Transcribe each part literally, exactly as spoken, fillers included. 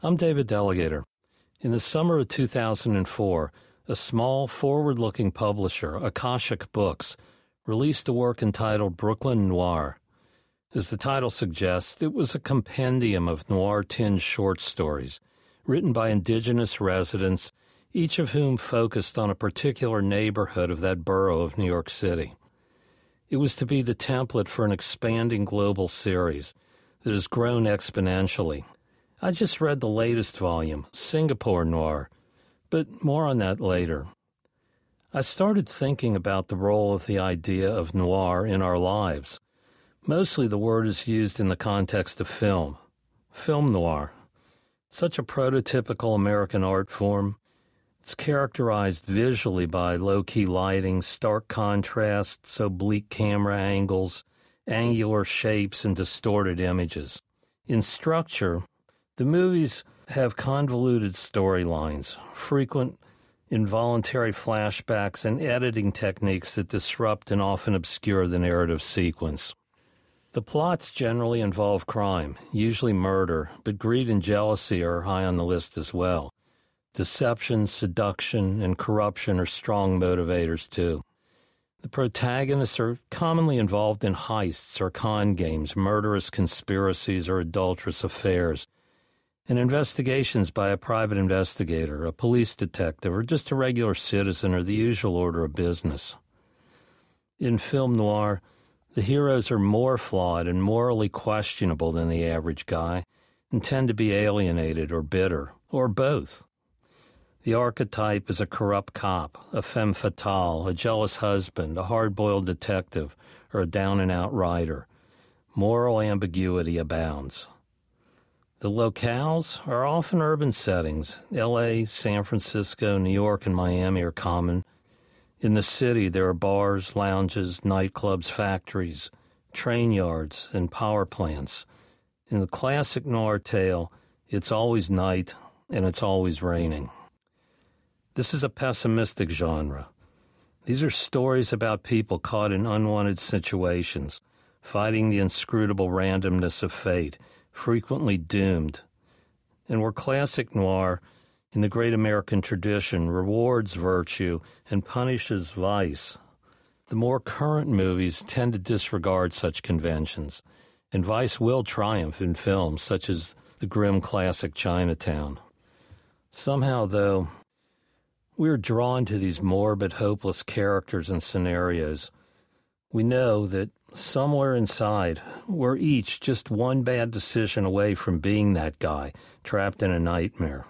I'm David Delegator. In the summer of two thousand four, a small, forward-looking publisher, Akashic Books, released a work entitled Brooklyn Noir. As the title suggests, it was a compendium of noir-tinged short stories written by indigenous residents, each of whom focused on a particular neighborhood of that borough of New York City. It was to be the template for an expanding global series that has grown exponentially. I just read the latest volume, Singapore Noir, but more on that later. I started thinking about the role of the idea of noir in our lives. Mostly the word is used in the context of film. Film noir. Such a prototypical American art form. It's characterized visually by low-key lighting, stark contrasts, oblique camera angles, angular shapes, and distorted images. In structure, the movies have convoluted storylines, frequent involuntary flashbacks, and editing techniques that disrupt and often obscure the narrative sequence. The plots generally involve crime, usually murder, but greed and jealousy are high on the list as well. Deception, seduction, and corruption are strong motivators too. The protagonists are commonly involved in heists or con games, murderous conspiracies, or adulterous affairs. And investigations by a private investigator, a police detective, or just a regular citizen are the usual order of business. In film noir, the heroes are more flawed and morally questionable than the average guy and tend to be alienated or bitter, or both. The archetype is a corrupt cop, a femme fatale, a jealous husband, a hard-boiled detective, or a down-and-out writer. Moral ambiguity abounds. The locales are often urban settings. L A, San Francisco, New York, and Miami are common. In the city, there are bars, lounges, nightclubs, factories, train yards, and power plants. In the classic noir tale, it's always night, and it's always raining. This is a pessimistic genre. These are stories about people caught in unwanted situations, fighting the inscrutable randomness of fate, frequently doomed, and where classic noir, in the great American tradition, rewards virtue and punishes vice. The more current movies tend to disregard such conventions, and vice will triumph in films such as the grim classic Chinatown. Somehow, though, we're drawn to these morbid, hopeless characters and scenarios. We know that somewhere inside, we're each just one bad decision away from being that guy, trapped in a nightmare.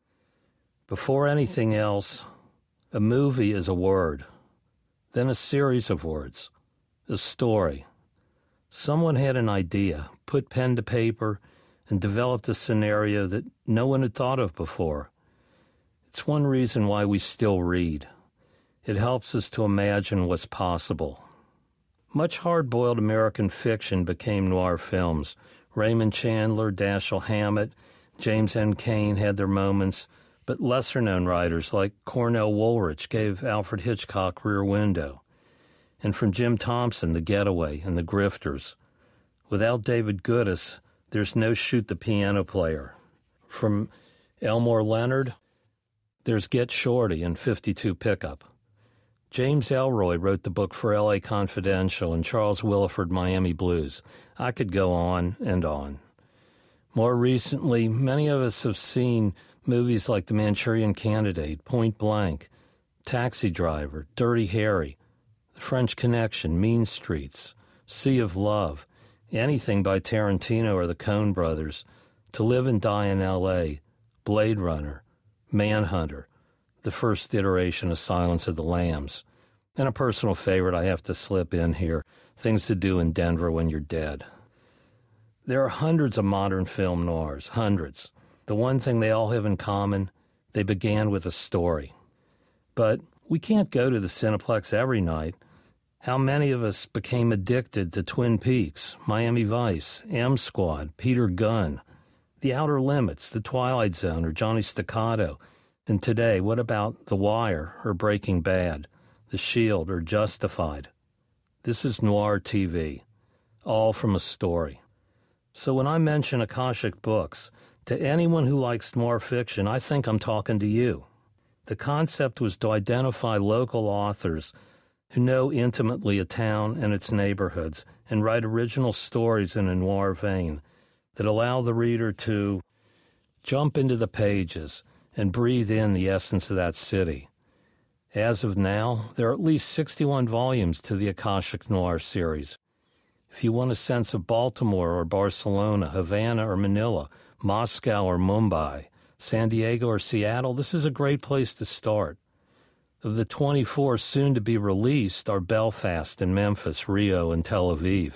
Before anything else, a movie is a word, then a series of words, a story. Someone had an idea, put pen to paper, and developed a scenario that no one had thought of before. It's one reason why we still read. It helps us to imagine what's possible. Much hard-boiled American fiction became noir films. Raymond Chandler, Dashiell Hammett, James N. Cain had their moments, but lesser-known writers like Cornell Woolrich gave Alfred Hitchcock Rear Window. And from Jim Thompson, The Getaway and The Grifters. Without David Goodis, there's no Shoot the Piano Player. From Elmore Leonard, there's Get Shorty and fifty-two Pickup. James Ellroy wrote the book for L A Confidential and Charles Willeford Miami Blues. I could go on and on. More recently, many of us have seen movies like The Manchurian Candidate, Point Blank, Taxi Driver, Dirty Harry, The French Connection, Mean Streets, Sea of Love, anything by Tarantino or the Coen brothers, To Live and Die in L A, Blade Runner, Manhunter, the first iteration of Silence of the Lambs, and a personal favorite I have to slip in here, Things to Do in Denver When You're Dead. There are hundreds of modern film noirs, hundreds. The one thing they all have in common, they began with a story. But we can't go to the Cineplex every night. How many of us became addicted to Twin Peaks, Miami Vice, M Squad, Peter Gunn, The Outer Limits, The Twilight Zone, or Johnny Staccato? And today, what about The Wire or Breaking Bad, The Shield or Justified? This is noir T V, all from a story. So when I mention Akashic Books, To anyone who likes noir fiction, I think I'm talking to you. The concept was to identify local authors who know intimately a town and its neighborhoods and write original stories in a noir vein that allow the reader to jump into the pages and breathe in the essence of that city. As of now, there are at least sixty-one volumes to the Akashic Noir series. If you want a sense of Baltimore or Barcelona, Havana or Manila, Moscow or Mumbai, San Diego or Seattle, this is a great place to start. Of the twenty-four soon to be released are Belfast and Memphis, Rio and Tel Aviv.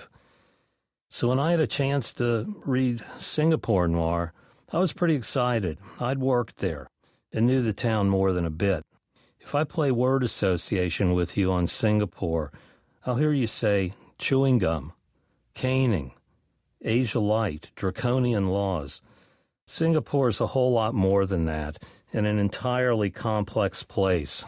So when I had a chance to read Singapore Noir, I was pretty excited. I'd worked there and knew the town more than a bit. If I play word association with you on Singapore, I'll hear you say chewing gum, caning, Asia Light, draconian laws. Singapore is a whole lot more than that, and an entirely complex place.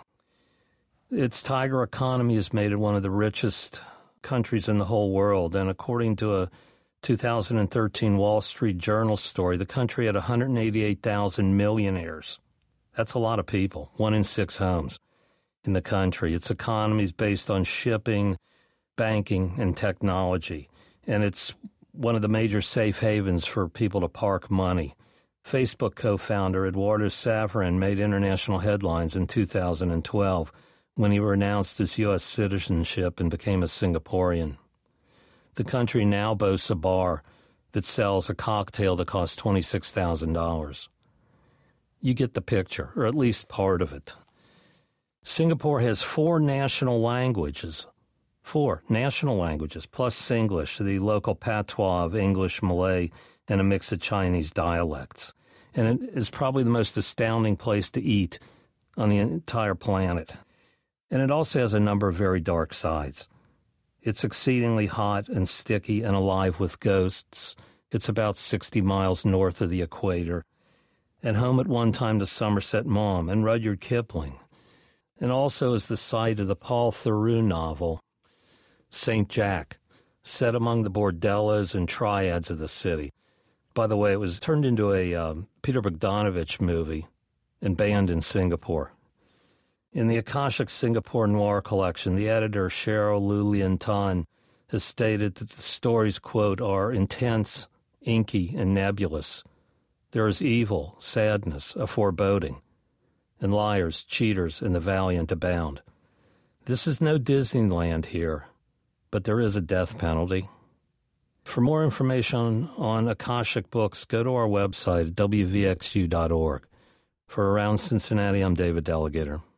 Its tiger economy has made it one of the richest countries in the whole world, and according to a two thousand thirteen Wall Street Journal story, the country had one hundred eighty-eight thousand millionaires. That's a lot of people, one in six homes in the country. Its economy is based on shipping, banking, and technology, and it's one of the major safe havens for people to park money. Facebook co-founder Eduardo Saverin made international headlines in two thousand twelve when he renounced his U S citizenship and became a Singaporean. The country now boasts a bar that sells a cocktail that costs twenty-six thousand dollars. You get the picture, or at least part of it. Singapore has four national languages, four national languages, plus Singlish, the local patois of English, Malay, and a mix of Chinese dialects. And it is probably the most astounding place to eat on the entire planet. And it also has a number of very dark sides. It's exceedingly hot and sticky and alive with ghosts. It's about sixty miles north of the equator, and home at one time to Somerset Maugham and Rudyard Kipling, and also is the site of the Paul Theroux novel, Saint Jack, set among the bordellos and triads of the city. By the way, it was turned into a um, Peter Bogdanovich movie and banned in Singapore. In the Akashic Singapore Noir collection, the editor, Cheryl Lulian Tan, has stated that the stories, quote, are intense, inky, and nebulous. There is evil, sadness, a foreboding, and liars, cheaters, and the valiant abound. This is no Disneyland here, but there is a death penalty. For more information on Akashic books, go to our website at w v x u dot org. For Around Cincinnati, I'm David Delegator.